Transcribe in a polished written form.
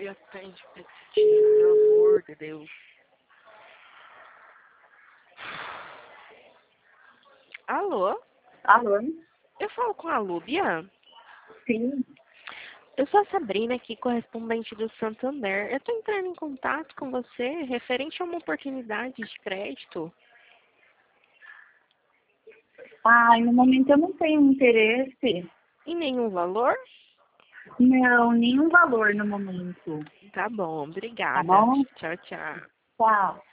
E atende, Petinho, pelo amor de Deus. Alô? Alô? Eu falo com a Lúbia? Sim. Eu sou a Sabrina aqui, correspondente do Santander. Eu tô entrando em contato com você referente a uma oportunidade de crédito. No momento eu não tenho interesse. Em nenhum valor? Não, nenhum valor no momento. Tá bom, Tá obrigada. bom? Tchau, tchau. Tchau.